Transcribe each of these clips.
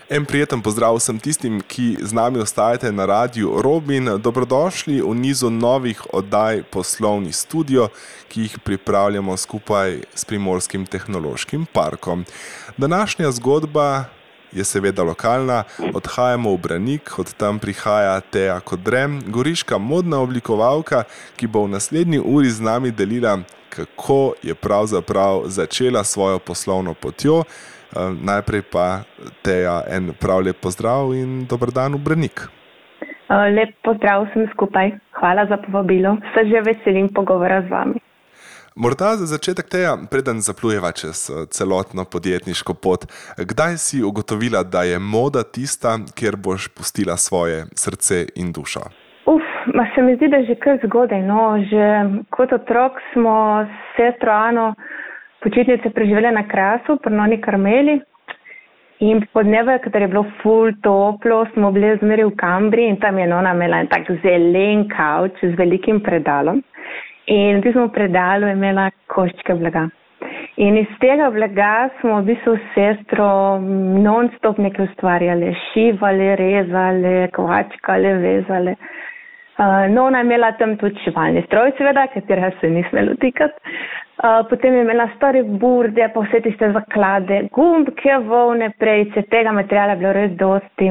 En prijeten pozdrav vsem tistim, ki z nami ostajate na Radiu Robin. Dobrodošli v nizu novih oddaj Poslovni studio, ki jih pripravljamo skupaj s Primorskim tehnološkim parkom. Današnja zgodba je seveda lokalna. Odhajamo v Branik, od tam prihaja Teja Kodrem, goriška modna oblikovalka, ki bo v naslednji uri z nami delila, kako je pravzaprav začela svojo poslovno potjo. Najprej pa Teja, en prav lep pozdrav in dober dan v Branik. Lep pozdrav vsem skupaj. Hvala za povabilo. Se že veselim pogovora z vami. Morda za začetek, Teja, preden zaplujeva čez celotno podjetniško pot, kdaj si ugotovila, da je moda tista, kjer boš pustila svoje srce in dušo? Se mi zdi, da že kar zgodaj. Že kot otrok smo s sestro Ano počitnice preživeli na Krasu, pri Noni Karmeli. In podneve, katero je bilo ful toplo, smo bili zmeri v Kambri in tam je Nona imela en tak zelen kavč z velikim predalom. In v tistem predalu je imela koščke blaga. In iz tega blaga smo v bistvu s sestro non-stop nekaj ustvarjali. Šivali, rezali, kvačkali, vezali. Nona je imela tam tudi šivalni stroj, seveda, katerega se ni smelo tikati. Potem je imela storyboarde, pa vse tiste zaklade, gumbke, volne, prejice, tega materiala je bilo res dosti.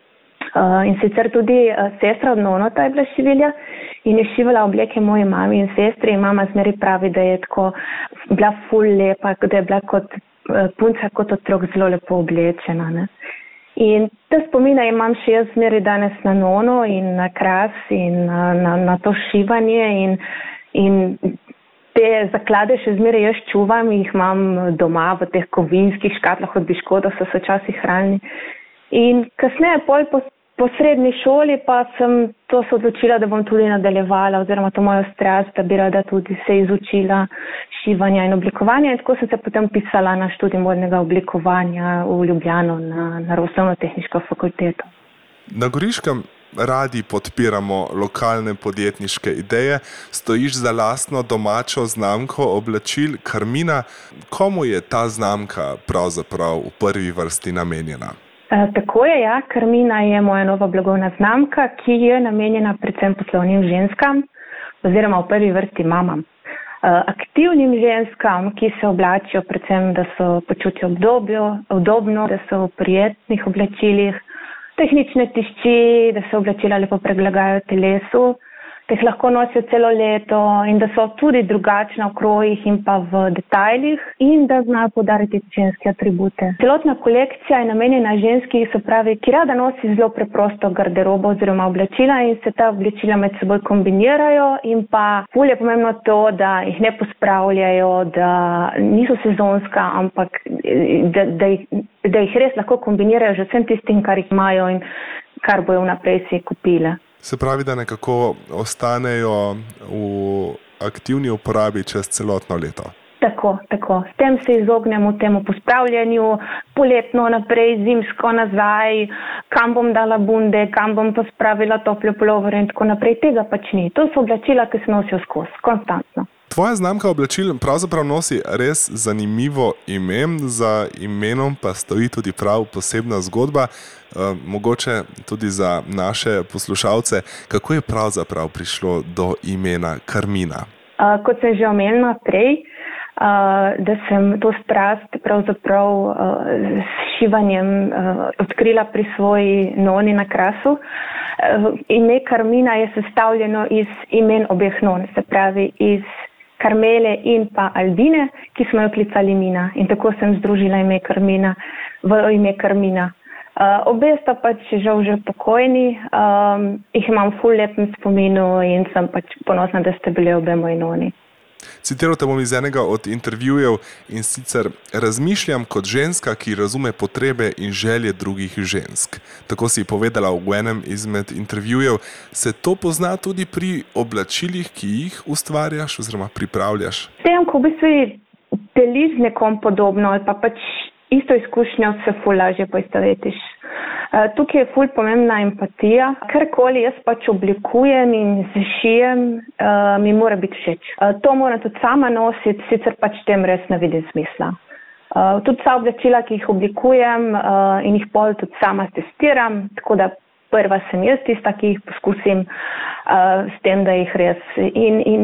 In sicer tudi sestra od Nonota je bila šivilja in je šivala obleke moji mami in sestri. In mama zmeri pravi, da je tako bila ful lepa, da je bila kot punca, kot otrok zelo lepo oblečena. Ne? In te spomine imam še jaz zmeri danes na Nono in na Kras in na to šivanje in te zaklade še zmeraj jaz čuvam, jih imam doma v teh kovinskih škatlah od Biškoda, so se včasih hranili. In kasneje po srednji šoli pa sem to se odločila, da bom tudi nadaljevala oziroma to mojo strast, da bi rada tudi se izučila šivanja in oblikovanja. In tako sem se potem pisala na študij modnega oblikovanja v Ljubljano na Naravoslovno-tehniško fakulteto. Na Goriškem radi podpiramo lokalne podjetniške ideje. Stojiš za lastno domačo znamko oblačil Karmina. Komu je ta znamka pravzaprav v prvi vrsti namenjena? Tako je, ja. Karmina je moja nova blagovna znamka, ki je namenjena predvsem poslovnim ženskam oziroma v prvi vrsti mamam. Aktivnim ženskam, ki se oblačijo predvsem, da so počutijo udobno, da so v prijetnih oblačilih, tehnične tišči, da se oblačila lepo prilagajajo telesu, da jih lahko nosijo celo leto in da so tudi drugačna v krojih in pa v detajlih in da znajo poudariti ženske atribute. Celotna kolekcija je namenjena ženski, se pravi, ki rada nosi zelo preprosto garderobo oziroma oblačila in se ta oblačila med seboj kombinirajo in pa ful je pomembno to, da jih ne pospravljajo, da niso sezonska, ampak da jih res lahko kombinirajo že vsem tistim, kar jih imajo in kar bojo vnaprej si kupile. Se pravi, da nekako ostanejo v aktivni uporabi čez celotno leto. Tako. S tem se izognemo temu pospravljanju, poletno naprej, zimsko nazaj, kam bom dala bunde, kam bom pospravila tople pulovere in tako naprej. Tega pač ni. To so oblačila, ki se nosijo skozi, konstantno. Tvoja znamka oblačil pravzaprav nosi res zanimivo ime, za imenom pa stoji tudi prav posebna zgodba, mogoče tudi za naše poslušalce. Kako je pravzaprav prišlo do imena Karmina? Kot sem že omenila prej, da sem to strast pravzaprav s šivanjem odkrila pri svoji Noni na Krasu. Ime Karmina je sestavljeno iz imen obeh non, se pravi iz Karmele in pa Albine, ki smo jo klicali Mina. In tako sem združila ime Karmina v ime Karmina. Obe sta pač žal že pokojni, jih imam ful lepem spominu in sem pač ponosna, da ste bili obe moji noni. Citiral te bom iz enega od intervjujev in sicer: razmišljam kot ženska, ki razume potrebe in želje drugih žensk. Tako si povedala v enem izmed intervjujev. Se to pozna tudi pri oblačilih, ki jih ustvarjaš oziroma pripravljaš? Tem, ko v bistvu deliš z nekom podobno ali pa pač isto izkušnjo, se ful lažje poistovetiš. Tukaj je ful pomembna empatija. Karkoli jaz pač oblikujem in zašijem, mi mora biti všeč. To moram tudi sama nositi, sicer pač tem res ne vidim smisla. Tudi vsa oblačila, ki jih oblikujem in jih pol tudi sama testiram, tako da prva sem jaz tista, ki jih poskusim s tem, da jih res in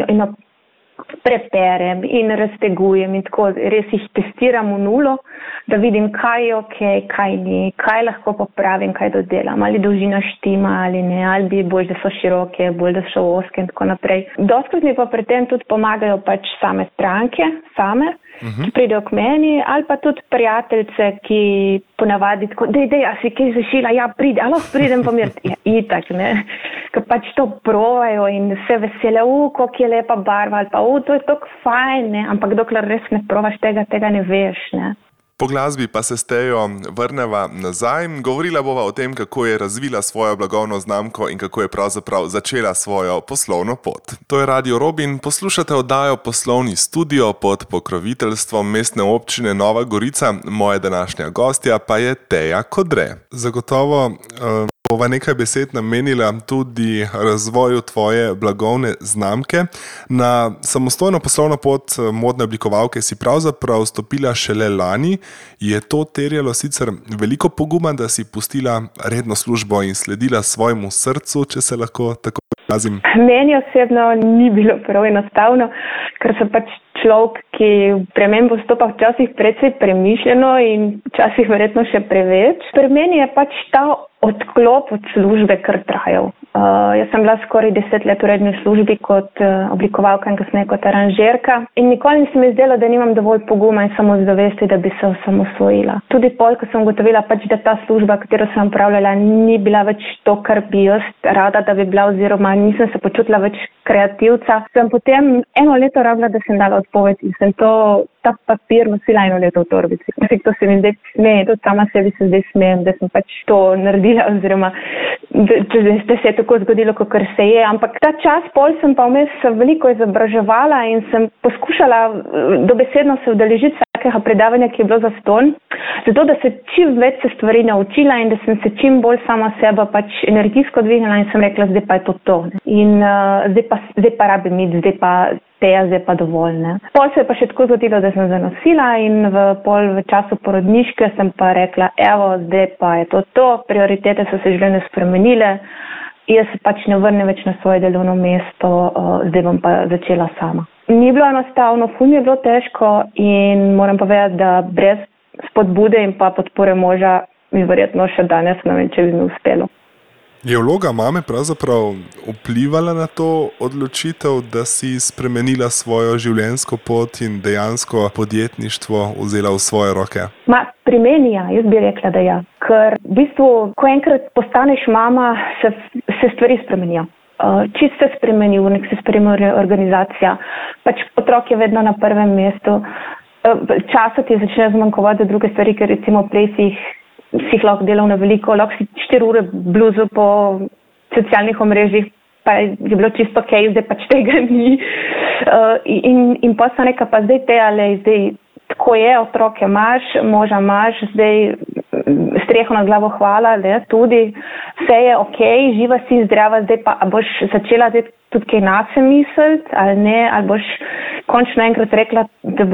preperem in raztegujem in tako res jih testiram v nulo, da vidim, kaj je okej, kaj ni, kaj lahko popravim, kaj dodelam, ali dolžina štima ali ne, ali bi bolj, da so široke, bolj, da so ozke in tako naprej. Dostkrat mi pa pri tem tudi pomagajo pač same stranke, ki pridejo k meni, ali pa tudi prijateljice, ki ponavadi tako, dej, a si kaj zašila, ja, pride, ali pridem pomeriti, ja, itak, ne, ker pač to provajo in se vesele, koliko je lepa barva, ali pa, to je tako fajn, ne, ampak dokler res ne provaš tega ne veš, ne. Po glasbi pa se s Tejo vrneva nazaj. Govorila bova o tem, kako je razvila svojo blagovno znamko in kako je pravzaprav začela svojo poslovno pot. To je Radio Robin, poslušate oddajo Poslovni studio pod pokroviteljstvom Mestne občine Nova Gorica. Moja današnja gostja pa je Teja Kodre. Zagotovo bova nekaj besed namenila tudi razvoju tvoje blagovne znamke. Na samostojno poslovno pot modne oblikovalke si pravzaprav stopila šele lani. Je to terjalo sicer veliko poguma, da si pustila redno službo in sledila svojemu srcu, če se lahko tako izrazim? Meni osebno ni bilo prav enostavno, ker sem pač človek, ki v premembo stopa včasih precej premišljeno in včasih verjetno še preveč. Pri meni je pač ta odklop od službe kar trajal. Jaz sem bila skoraj 10 let v redni službi kot oblikovalka in kasneje kot aranžerka in nikoli ni se mi zdelo, da nimam dovolj poguma in samozavesti, da bi se osamosvojila. Tudi pol, ko sem ugotovila pač, da ta služba, katero sem opravljala, ni bila več to, kar bi jaz rada, da bi bila, oziroma nisem se počutila več kreativca, sem potem 1 leto rabila, da sem dala odpoved in sem ta papir nosila 1 leto v torbici. To se mi zdaj smeje, tudi sama sebi se zdaj smejem, da sem pač to naredila, oziroma da se je tako zgodilo, kakor se je. Ampak ta čas pol sem pa vmes veliko izobraževala in sem poskušala dobesedno se udeležiti vsakega predavanja, ki je bilo zastonj, zato da se čim več se stvari naučila in da sem se čim bolj sama sebe pač energijsko dvignila in sem rekla, zdaj pa je to. In zdaj pa rabim iti, zdaj pa dovolj. Ne. Pol se je pa še tako zgodilo, da sem zanosila in v času porodniške sem pa rekla, evo, zdaj pa je to, prioritete so se življenju spremenile, jaz se pač ne vrnem več na svoje delovno mesto, zdaj bom pa začela sama. Ni bilo enostavno, ful mi je bilo težko in moram povedati, da brez spodbude in pa podpore moža mi verjetno še danes ne vem, če bi mi uspelo. Je vloga mame pravzaprav vplivala na to odločitev, da si spremenila svojo življenjsko pot in dejansko podjetništvo vzela v svoje roke? Pri meni ja, jaz bi rekla, da ja. Ker v bistvu, ko enkrat postaneš mama, se stvari spremenijo. Čist se spremeni urnik, se spremeni organizacija. Pač otrok je vedno na prvem mestu. Časa ti začne zmanjkovati za druge stvari, ker recimo prej si jih lahko delal na veliko, lahko si 4 ure bluzo po socialnih omrežjih, pa je bilo čisto okej, zdaj pač tega ni. In pa so neka, pa zdaj tako je, otroke imaš, moža imaš, zdaj streho nad glavo hvala, tudi vse je okej, živa si, zdrava, zdaj pa boš začela tudi kaj nase misliti, ali ne, ali boš končno enkrat rekla,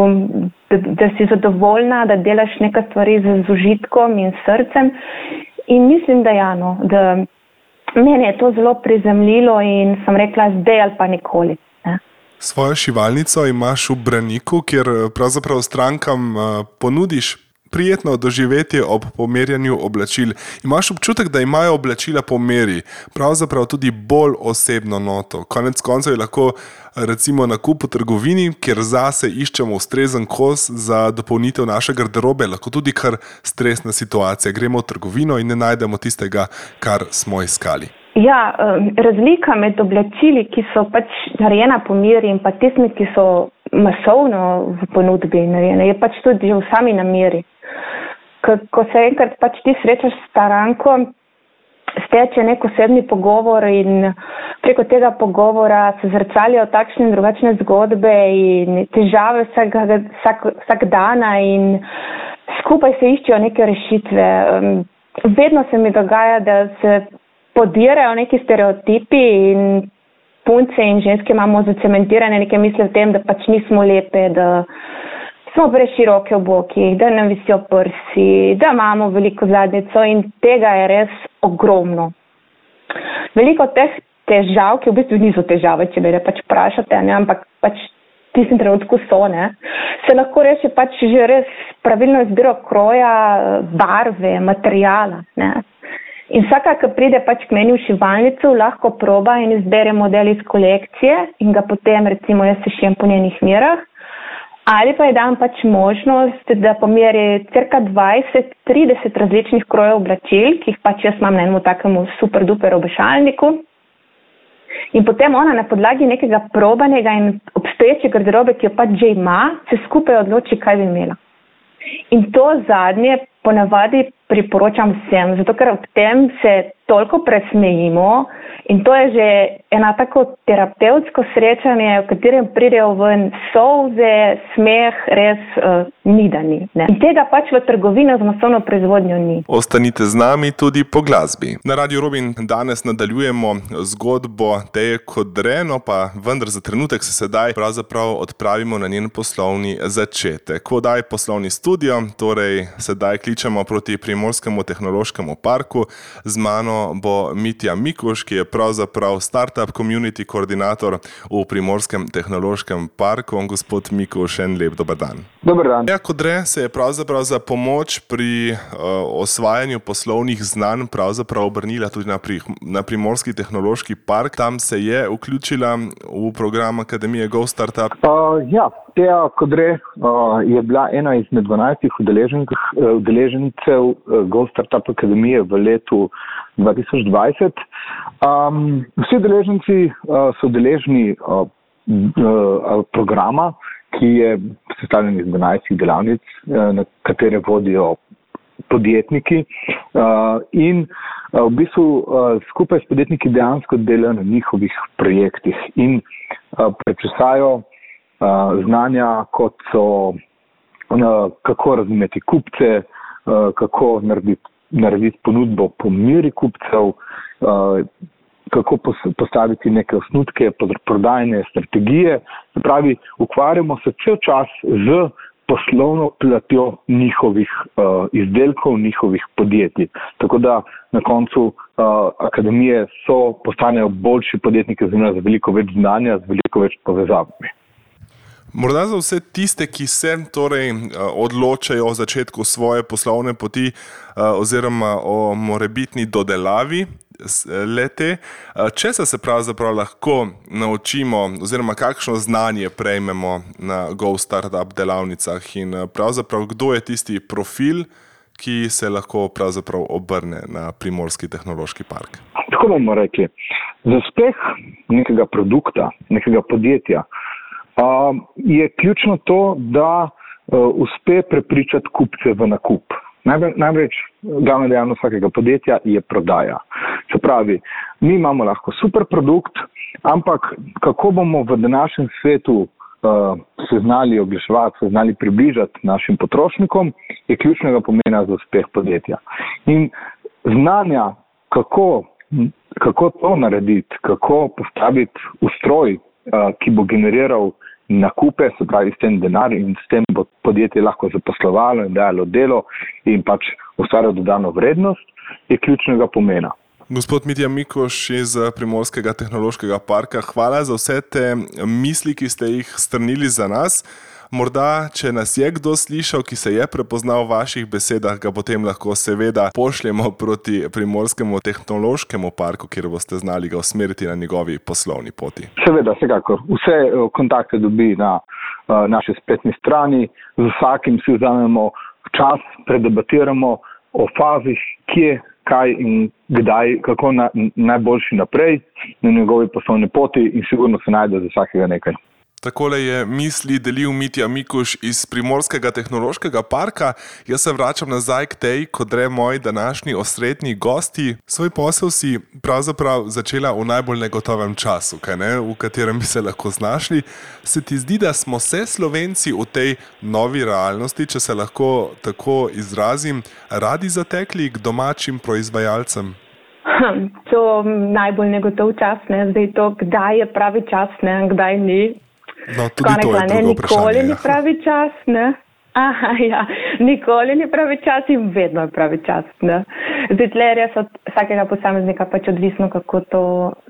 da si zadovoljna, da delaš nekaj stvari z užitkom in srcem. In mislim, da Jano, da meni je to zelo prizemljilo in sem rekla zdaj ali pa nikoli. Ne? Svojo šivalnico imaš v Braniku, kjer pravzaprav strankam ponudiš prijetno doživetje ob pomerjanju oblačil. Imaš občutek, da imajo oblačila po meri, pravzaprav tudi bolj osebno noto. Konec koncev je lahko recimo nakup v trgovini, kjer zase iščemo ustrezen kos za dopolnitev naše garderobe, lahko tudi kar stresna situacija. Gremo v trgovino in ne najdemo tistega, kar smo iskali. Ja, razlika med oblačili, ki so pač narejena po meri in pa tistimi, ki so masovno v ponudbi narejene, je pač tudi že v sami nameri. Ko se enkrat pač ti srečaš s staranko, steče nek osebni pogovor in preko tega pogovora se zrcalijo takšne in drugačne zgodbe in težave vsak dana in skupaj se iščejo neke rešitve. Vedno se mi dogaja, da se podirajo neki stereotipi in punce in ženske imamo zacementirane neke misli o tem, da pač nismo lepe, da smo preširoke v bokih, da nam visijo prsi, da imamo veliko zadnjico in tega je res ogromno. Veliko teh težav, ki v bistvu niso težave, če me pač vprašate, ne, ampak pač v tistem trenutku so, ne, se lahko reši pač že res pravilno izbiro kroja, barve, materijala, ne. In vsaka, ki pride pač k meni v šivalnico, lahko proba in izbere model iz kolekcije in ga potem recimo jaz sešijem po njenih merah. Ali pa je dam pač možnost, da pomeri cirka 20-30 različnih krojev oblačil, ki jih pač jaz imam na enem takemu super duper obešalniku. In potem ona na podlagi nekega probanega in obstoječe garderobe, ki jo pač že ima, se skupaj odloči, kaj bi imela. In to zadnje ponavadi priporočam vsem, zato ker ob tem se toliko presmejimo in to je že ena tako terapevtsko srečanje, v katerem pridejo ven solze, smeh, res ni da ni. Ne. In tega pač v trgovino z masovno proizvodnjo ni. Ostanite z nami tudi po glasbi. Na Radiu Robin danes nadaljujemo zgodbo Teje Kodre, no pa vendar za trenutek se sedaj pravzaprav odpravimo na njen poslovni začetek. Kodaj poslovni studio, torej sedaj kličemo proti Primorskemu tehnološkemu parku. Z mano bo Mitja Mikuš, ki je pravzaprav startup community koordinator v Primorskem tehnološkem parku. Gospod Mikuš, en lep dober dan. Dober dan. Teja Kodre se je pravzaprav za pomoč pri osvajanju poslovnih znanj pravzaprav obrnila tudi na Primorski tehnološki park. Tam se je vključila v program Akademije Go Startup. Teja Kodre je bila ena izmed 12 udeležencev Go Startup Akademije v letu 2020. Vsi udeleženci so deležni programa, ki je sestavljen iz 12 delavnic, na katere vodijo podjetniki in v bistvu skupaj s podjetniki dejansko delajo na njihovih projektih in prečesajo znanja, kot so kako razumeti kupce, kako narediti ponudbo po meri kupcev, kako postaviti neke osnutke, prodajne strategije. Se pravi, ukvarjamo se cel čas z poslovno platjo njihovih izdelkov, njihovih podjetij. Tako da na koncu akademije postanejo boljši podjetniki z veliko več znanja, z veliko več povezavami. Morda za vse tiste, ki se torej odločajo o začetku svoje poslovne poti oziroma o morebitni dodelavi le-te, česa se pravzaprav lahko naučimo oziroma kakšno znanje prejmemo na Go Startup delavnicah in pravzaprav kdo je tisti profil, ki se lahko pravzaprav obrne na Primorski tehnološki park? Tako bomo rekli. Za uspeh nekega produkta, nekega podjetja je ključno to, da uspe prepričati kupce v nakup. Največ glavna dejavnost vsakega podjetja je prodaja. Se pravi, mi imamo lahko super produkt, ampak kako bomo v današnjem svetu se znali oglaševati, se znali približati našim potrošnikom, je ključnega pomena za uspeh podjetja. In znanja, kako to narediti, kako postaviti ustroj, ki bo generiral nakupe, se pravi s tem denar in s tem bo podjetje lahko zaposlovalo in dajalo delo in pač ustvarjalo dodano vrednost, je ključnega pomena. Gospod Mitja Mikuš iz Primorskega tehnološkega parka, hvala za vse te misli, ki ste jih strnili za nas. Morda, če nas je kdo slišal, ki se je prepoznal v vaših besedah, ga potem lahko seveda pošljemo proti Primorskemu tehnološkemu parku, kjer boste znali ga usmeriti na njegovi poslovni poti. Seveda, vsekakor. Vse kontakte dobi na naši spletni strani. Z vsakim si vzamemo čas, predebatiramo o fazih, kje, kaj in kdaj, kako najboljši naprej na njegovi poslovni poti in sigurno se najde za vsakega nekaj. Takole je misli delil Mitja Mikuš iz Primorskega tehnološkega parka. Jaz se vračam nazaj k Teji Kodre, moji današnji osrednji gosti. Svoj posel si pravzaprav začela v najbolj negotovem času, v katerem bi se lahko znašli. Se ti zdi, da smo se Slovenci v tej novi realnosti, če se lahko tako izrazim, radi zatekli k domačim proizvajalcem? To najbolj negotov čas, zdaj to, kdaj je pravi čas, kdaj ni. No, tudi to je drugo vprašanje. Nikoli ni pravi čas, ne? Aha, ja, nikoli ni pravi čas in vedno je pravi čas, ne? Zdaj, tle je res od vsakega posameznika pač odvisno, kako to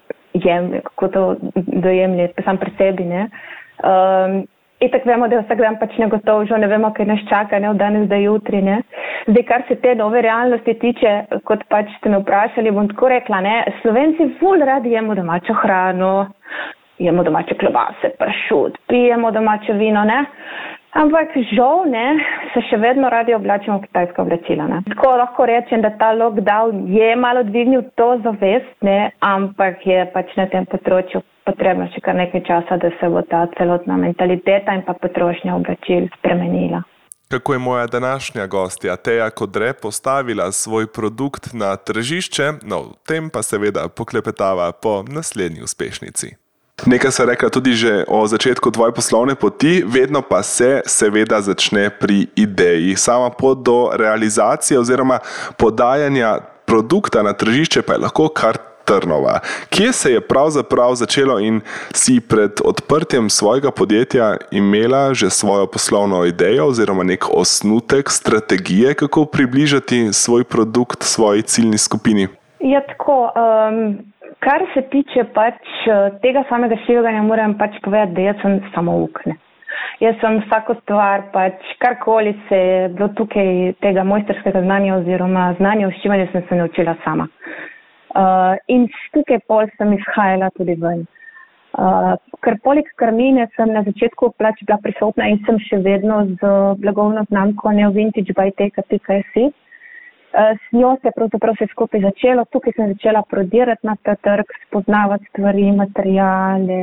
dojemlje sam pri sebi, ne? Itak vemo, da je vsak dan pač negotov, že ne vemo, kaj nas čaka, ne, od danes do jutri, ne. Zdaj, kar se te nove realnosti tiče, kot pač ste me vprašali, bom tako rekla, ne, Slovenci ful radi jemo domačo hrano, jemo domače klobase, pršut, pijemo domače vino, ne. Ampak žal, ne, se še vedno radi oblačimo v kitajska oblačila, ne. Tako lahko rečem, da ta lockdown je malo dvignil to zavest, ne, ampak je pač na tem področju potrebno še kar nekaj časa, da se bo ta celotna mentaliteta in pa potrošnja oblačil spremenila. Kako je moja današnja gostja Teja Kodre postavila svoj produkt na tržišče, no, v tem pa seveda poklepetava po naslednji uspešnici. Nekaj se rekla tudi že o začetku tvoje poslovne poti, vedno pa se seveda začne pri ideji. Sama pot do realizacije oziroma podajanja produkta na tržišče pa je lahko kar trnova. Kje se je pravzaprav začelo in si pred odprtjem svojega podjetja imela že svojo poslovno idejo oziroma nek osnutek strategije, kako približati svoj produkt svoji ciljni skupini? Ja, tako, kar se tiče pač tega samega šivanja, moram pač povedati, da jaz sem samouk, ne. Jaz sem vsako stvar, pač karkoli se je bilo tukaj tega mojsterskega znanja oziroma znanja o šivanju, sem se naučila sama. In tukaj pol sem izhajala tudi ven. Ker poleg Karmine sem na začetku pač bila prisotna in sem še vedno z blagovno znamko neovintagebyteka.si. S njo se je pravzaprav vse skupaj začelo. Tukaj sem začela prodirati na ta trg, spoznavati stvari, materijale,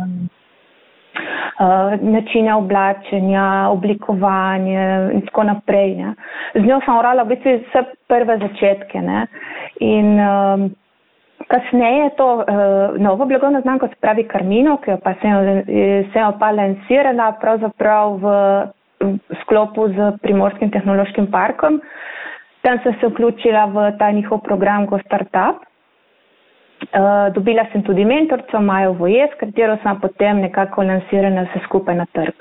načine oblačenja, oblikovanje in tako naprej, ne. Z njo sem orala v bistvu vse prve začetke, ne. In kasneje to novo blagovno znamko, se pravi Karmino, ki jo pa sem jo pa lansirala pravzaprav v sklopu z Primorskim tehnološkim parkom. Tam sem se vključila v ta njihov program Go Startup. Dobila sem tudi mentorico Majo Voje, s katero sem potem nekako lansirala vse skupaj na trg.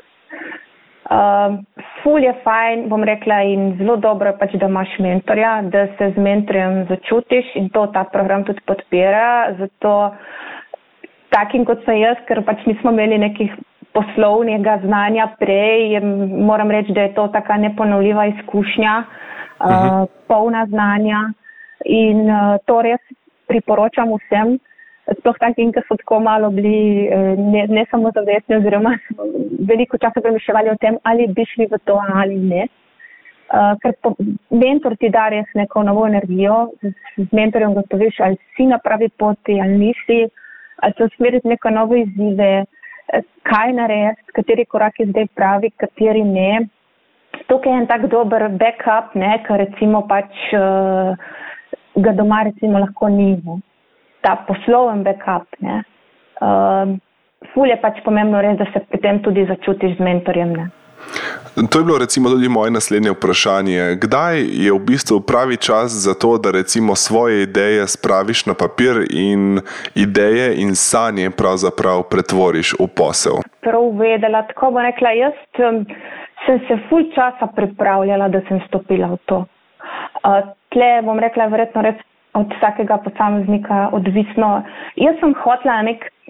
Ful je fajn, bom rekla, in zelo dobro je pač, da imaš mentorja, da se z mentorjem začutiš in to ta program tudi podpira. Zato takim kot sem jaz, ker pač nismo imeli nekih poslovnega znanja prej, moram reči, da je to taka neponovljiva izkušnja. Polna znanja in to res priporočam vsem, sploh takim, ki so tako malo bili ne samo zavestni oziroma veliko časa premišljali o tem, ali bi šli v to ali ne. Ker mentor ti da res neko novo energijo, z mentorjem gotoviš, ali si na pravi poti, ali nisi, ali se usmeriti neko novo izzive, kaj narediti, kateri korak je zdaj pravi, kateri ne. Tukaj je en tak dober backup, ne, ker recimo pač ga doma recimo lahko ni, ne. Ta posloven backup, ne. Ful je pač pomembno res, da se pri tem tudi začutiš z mentorjem, ne. To je bilo recimo tudi moje naslednje vprašanje. Kdaj je v bistvu pravi čas za to, da recimo svoje ideje spraviš na papir in ideje in sanje pravzaprav pretvoriš v posel? Prav vedela, tako bom rekla, jaz sem se ful časa pripravljala, da sem stopila v to. Tle, bom rekla, verjetno res od vsakega posameznika odvisno. Jaz sem hotela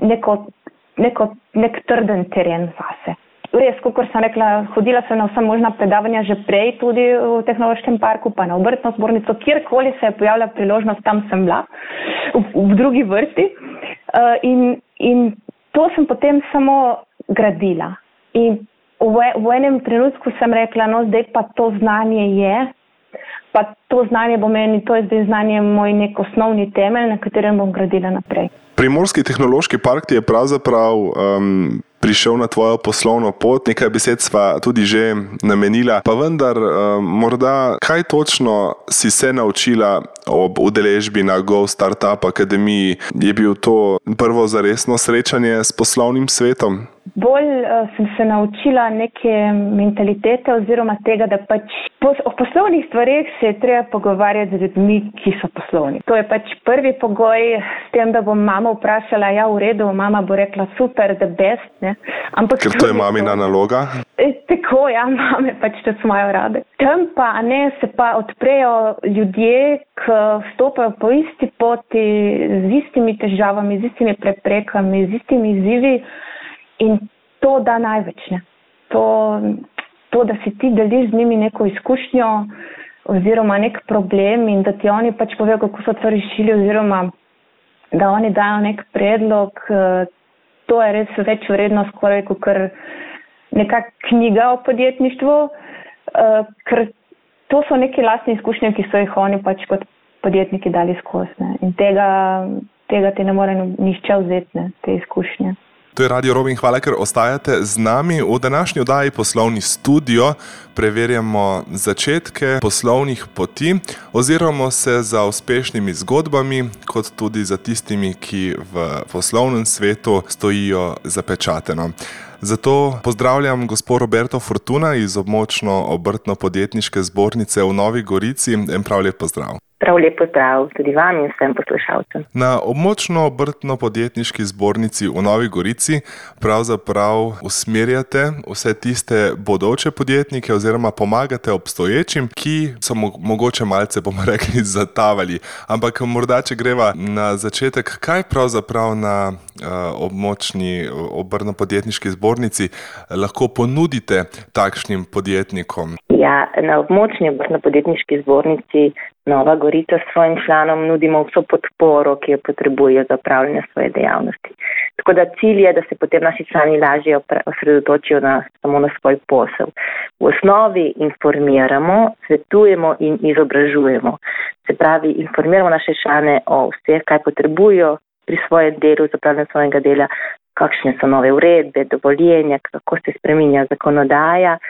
nek trden teren zase. Res, kakor sem rekla, hodila sem na vsa možna predavanja že prej, tudi v tehnološkem parku, pa na obrtno zbornico, kjerkoli se je pojavila priložnost, tam sem bila, v drugi vrsti. In to sem potem samo gradila. In v enem trenutku sem rekla, no zdaj pa to znanje je, pa to znanje bo meni, to je zdaj znanje moj nek osnovni temelj, na katerem bom gradila naprej. Primorski tehnološki park ti je pravzaprav prišel na tvojo poslovno pot, nekaj besed sva tudi že namenila, pa vendar morda kaj točno si se naučila ob udeležbi na Go Startup Akademiji? Je bil to prvo zaresno srečanje s poslovnim svetom? bolj sem se naučila neke mentalitete oziroma tega, da pač o poslovnih stvareh se je treba pogovarjati z ljudmi, ki so poslovni. To je pač prvi pogoj s tem, da bom mama vprašala, ja, v redu, mama bo rekla super, the best, ne. Ampak ker to je mamina naloga? Tako, ja, mame pač to imajo rade. Tam pa, ne, se pa odprejo ljudje, ki vstopajo po isti poti, z istimi težavami, z istimi preprekami, z istimi izzivi in to da največ, ne. To, da si ti deliš z njimi neko izkušnjo oziroma nek problem in da ti oni pač povejo, kako so to rešili oziroma da oni dajo nek predlog, to je res več vredno skoraj kakor neka knjiga o podjetništvu, ker to so neke lastne izkušnje, ki so jih oni pač kot podjetniki dali skozi, ne. In tega ti ne more nihče vzeti, ne, te izkušnje. To je Radio Robin, hvala, ker ostajate z nami. V današnji oddaji Poslovni studio preverjamo začetke poslovnih poti, oziramo se za uspešnimi zgodbami, kot tudi za tistimi, ki v poslovnem svetu stojijo zapečateno. Zato pozdravljam gospod Roberto Fortuna iz območno obrtno-podjetniške zbornice v Novi Gorici. En prav lep pozdrav. Prav lep pozdrav tudi vam in vsem poslušalcem. Na območno obrtno-podjetniški zbornici v Novi Gorici pravzaprav usmerjate vse tiste bodoče podjetnike oziroma pomagate obstoječim, ki so mogoče malce, bomo rekli, zatavali. Ampak morda, če greva na začetek, kaj pravzaprav na območni obrtno-podjetniški zbornici lahko ponudite takšnim podjetnikom? Ja, na območni obrtno-podjetniški zbornici Nova Gorica svojim članom nudimo vso podporo, ki jo potrebujejo za upravljanje svoje dejavnosti. Tako da cilj je, da se potem naši člani lažje osredotočijo samo na svoj posel. V osnovi informiramo, svetujemo in izobražujemo. Se pravi, informiramo naše člane o vseh, kaj potrebujejo pri svojem delu, za upravljanje svojega dela, kakšne so nove uredbe, dovoljenja, kako se spreminja zakonodaja,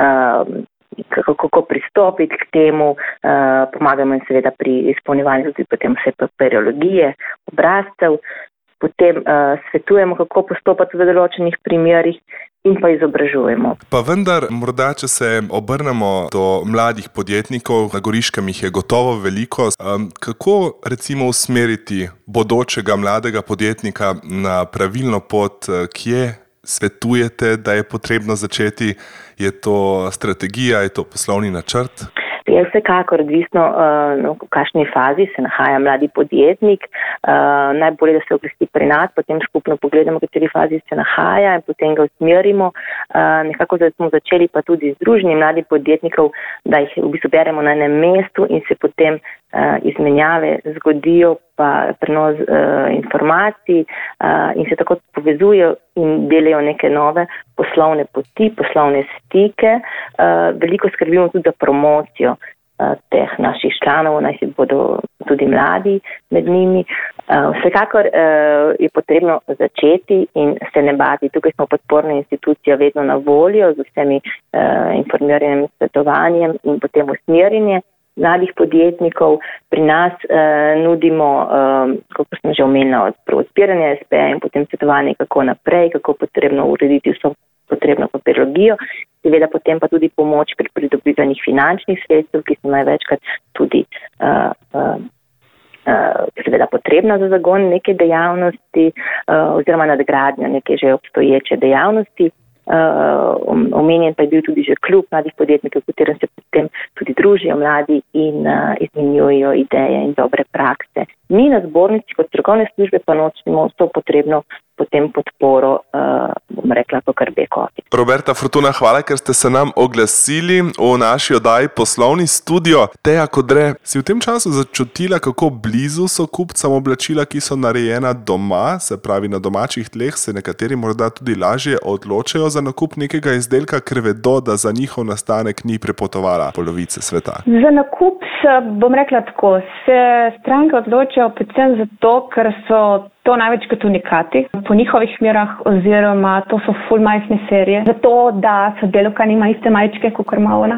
kako pristopiti k temu, pomagamo jim seveda pri izpolnjevanju tudi potem vse papirologije, obrazcev, potem svetujemo, kako postopati v določenih primerih in pa izobražujemo. Pa vendar, morda, če se obrnemo do mladih podjetnikov, na Goriškem jih je gotovo veliko, kako recimo usmeriti bodočega mladega podjetnika na pravilno pot, kje svetujete, da je potrebno začeti? Je to strategija, je to poslovni načrt? Je vsekakor odvisno, v kakšni fazi se nahaja mladi podjetnik. Najbolje, da se oglasi pri nas, potem skupno pogledamo, v kateri fazi se nahaja in potem ga usmerimo. Nekako smo začeli pa tudi z združenjem mladih podjetnikov, da jih v bistvu beremo na enem mestu in se potem izmenjave zgodijo, pa prenos informacij in se tako povezujejo in delajo neke nove poslovne poti, poslovne stike. Veliko skrbimo tudi za promocijo teh naših članov, naj si bodo tudi mladi med njimi. Vsekakor je potrebno začeti in se ne bati. Tukaj smo podporna institucija vedno na voljo z vsemi informiranjem, svetovanjem in potem usmerjenje mladih podjetnikov. Pri nas nudimo, kako sem že omenila, od odpiranja SP-ja in potem svetovanje, kako naprej, kako potrebno urediti vso potrebno papirologijo, seveda potem pa tudi pomoč pri pridobivanju finančnih sredstev, ki so največkrat tudi seveda potrebna za zagon neke dejavnosti oziroma nadgradnja neke že obstoječe dejavnosti. Omenjen pa je bil tudi že klub mladih podjetnikov, v katerem se potem tudi družijo mladi in izmenjujejo ideje in dobre prakse. Mi na zbornici kot strokovne službe pa nosimo vso potrebno potem podporo, bom rekla, kakor bekoti. Roberta Fortuna, hvala, ker ste se nam oglasili v naši oddaji Poslovni studio. Teja Kodre, si v tem času začutila, kako blizu so kupcem oblačila, ki so narejena doma, se pravi na domačih tleh, se nekateri morda tudi lažje odločajo za nakup nekega izdelka, ker vedo, da za njihov nastanek ni prepotovala polovice sveta? Za nakup, bom rekla tako, se stranke odločajo predvsem zato, ker so to največkrat unikati po njihovih merah oziroma to so ful majhne serije. Zato, da so delavka nima iste majčke, kot ima ona.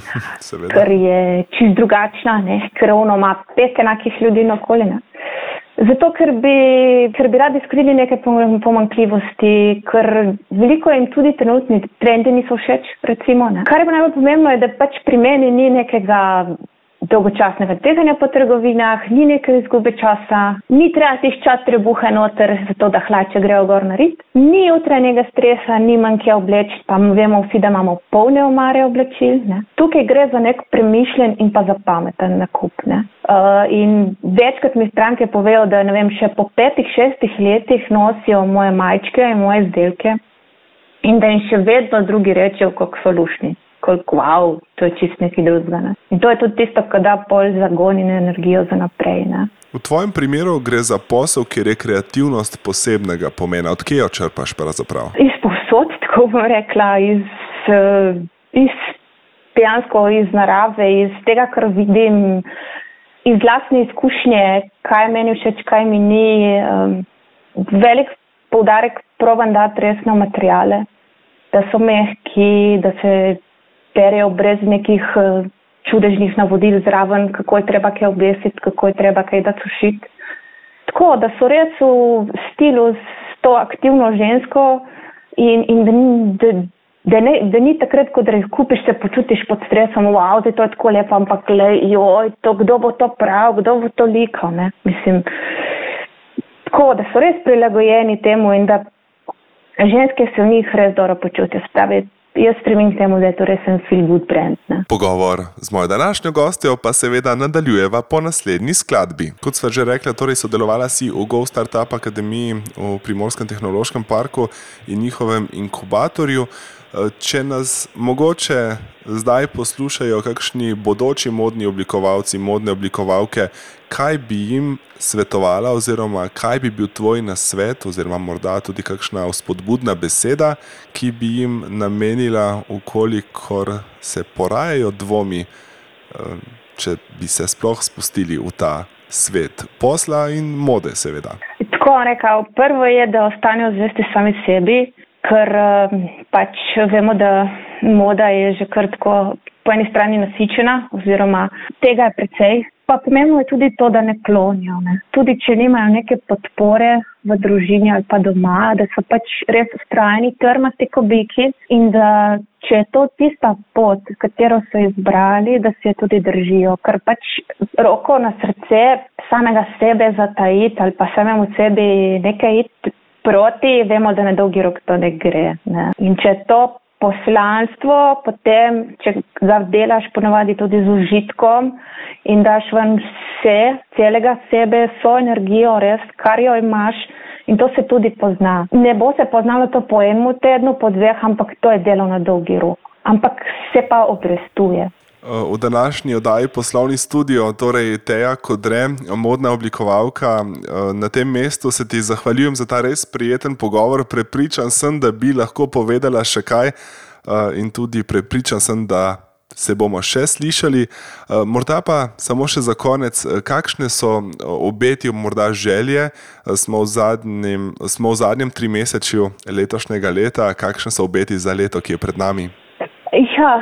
Ker je čist drugačna, ne? Ker ona ima 5 enakih ljudi na okoli. Zato, ker bi radi skrili neke pomanjkljivosti, ker veliko jim tudi trenutni trendi niso všeč, recimo. Ne. Kar je najbolj pomembno je, da pač pri meni ni nekega dolgočasnega teganja po trgovinah, ni neke izgube časa, ni treba tiščati trebuhe noter, zato da hlače grejo gor na rit, ni jutranjega stresa, ni manjke obleči, pa vemo vsi, da imamo polne omare oblačil. Ne. Tukaj gre za nek premišljen in pa za pameten nakup. Ne. In večkrat mi stranke povejo, da še po 5-6 letih nosijo moje majčke in moje izdelke in da jim še vedno drugi rečejo, kako so lušni. Koliko, wow, to je čist nekaj drugega. Ne? In to je tudi tisto, ko da pol zagon in energijo za naprej. Ne? V tvojem primeru gre za posel, kjer je kreativnost posebnega pomena. Od kje jo črpaš pravzaprav? Iz povsod, tako bom rekla, iz narave, iz tega, kar vidim, iz lastne izkušnje, kaj meni všeč, kaj mi ni. Velik poudarek probam dati res na materiale, da so mehki, da se berejo brez nekih čudežnih navodil zraven, kako je treba kaj obesiti, kako je treba kaj dati sušiti. Tako, da so res v stilu s to aktivno žensko in da ni takrat, ko da kupiš, se počutiš pod stresom, wow, to je tako lepo, ampak kdo bo to prav, kdo bo to likal, ne? Mislim, tako, da so res prilagojeni temu in da ženske se v njih res dobro počutijo. Spravi, jaz stremim k temu, da je to res en feel good brand. Ne? Pogovor z mojo današnjo gostjo pa seveda nadaljujeva po naslednji skladbi. Kot sva že rekla, torej sodelovala si v Go Startup Akademiji v Primorskem tehnološkem parku in njihovem inkubatorju. Če nas mogoče zdaj poslušajo kakšni bodoči modni oblikovalci, modne oblikovalke, kaj bi jim svetovala oziroma kaj bi bil tvoj nasvet oziroma morda tudi kakšna vzpodbudna beseda, ki bi jim namenila, ukolikor se porajajo dvomi, če bi se sploh spustili v ta svet posla in mode seveda. Tako rekel, prvo je, da ostanejo zvesti sami sebi, ker pač vemo, da moda je že kar tako po eni strani nasičena, oziroma tega je precej. Pa pomembno je tudi to, da ne klonijo. Ne. Tudi če nimajo neke podpore v družini ali pa doma, da so pač res vztrajni, trmasti kobiki in da če je to tista pot, katero so izbrali, da se je tudi držijo. Ker pač roko na srce samega sebe zatajiti ali pa samemu sebi nekaj iti proti, vemo, da na dolgi rok to ne gre. Ne. In če je to poslanstvo, potem, če ga delaš ponovadi tudi z užitkom in daš ven vse, celega sebe, so energijo, res, kar jo imaš, in to se tudi pozna. Ne bo se poznalo to po enem tednu, po dveh, ampak to je delo na dolgi rok. Ampak se pa obrestuje. V današnji oddaji Poslovni studio, torej Teja Kodre, modna oblikovalka, na tem mestu se ti zahvaljujem za ta res prijeten pogovor. Prepričan sem, da bi lahko povedala še kaj in tudi prepričan sem, da se bomo še slišali. Morda pa samo še za konec, kakšne so obeti, morda želje? Smo v zadnjem 3-mesečju letošnjega leta. Kakšne so obeti za leto, ki je pred nami? Ja,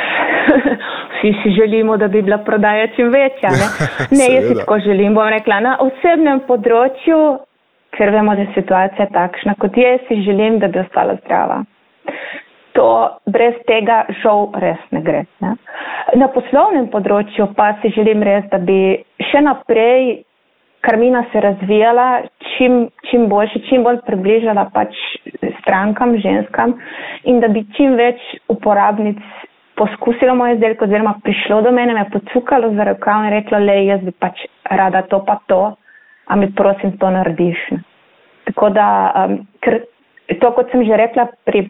vsi si želimo, da bi bila prodaja čim večja. Ne, jaz si tako želim, bom rekla, na osebnem področju, ker vemo, da je situacija takšna, kot je, si želim, da bi ostala zdrava. To brez tega žal res ne gre. Ne? Na poslovnem področju pa si želim res, da bi še naprej Carmina se razvijala, čim boljše, čim bolj približala pač strankam, ženskam in da bi čim več uporabnic poskusilo moje izdelke oziroma prišlo do mene, me pocukalo za rokav in reklo, jaz bi pač rada to pa to, a mi prosim to narediš. Ne? Tako da, ker to, kot sem že rekla,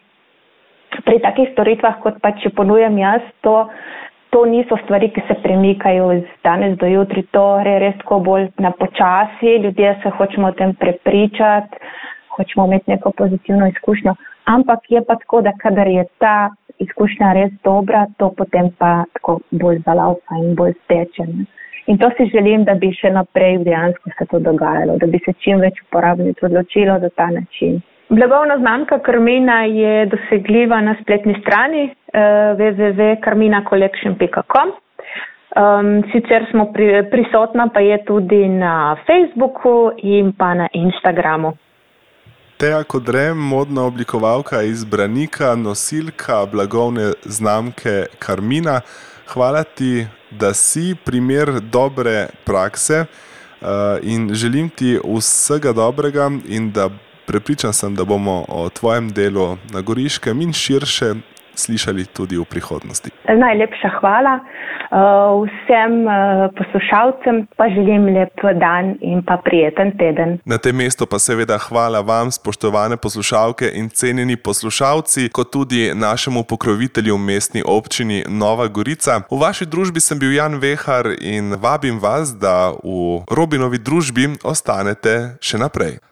pri takih storitvah, kot pač jo ponujem jaz, to niso stvari, ki se premikajo iz danes do jutri, to je res tako bolj na počasi, ljudje se hočemo o tem prepričati, hočemo imeti neko pozitivno izkušnjo, ampak je pa tako, da kadar je ta izkušnja res dobra, to potem pa tako bolj zalaufa in bolj steče. Ne? In to si želim, da bi še naprej dejansko se to dogajalo, da bi se čim več uporabnic odločilo za ta način. Blagovna znamka Carmina je dosegljiva na spletni strani www.carminacollection.com. Sicer smo prisotna pa je tudi na Facebooku in pa na Instagramu. Teja Kodre, modna oblikovalka iz Branika, nosilka blagovne znamke Carmina. Hvala ti, da si primer dobre prakse in želim ti vsega dobrega in da prepričan sem, da bomo o tvojem delu na Goriškem in širše slišali tudi v prihodnosti. Najlepša hvala. Vsem poslušalcem pa želim lep dan in pa prijeten teden. Na tem mestu pa seveda hvala vam, spoštovane poslušalke in cenjeni poslušalci, kot tudi našemu pokrovitelju v mestni občini Nova Gorica. V vaši družbi sem bil Jan Vehar in vabim vas, da v Robinovi družbi ostanete še naprej.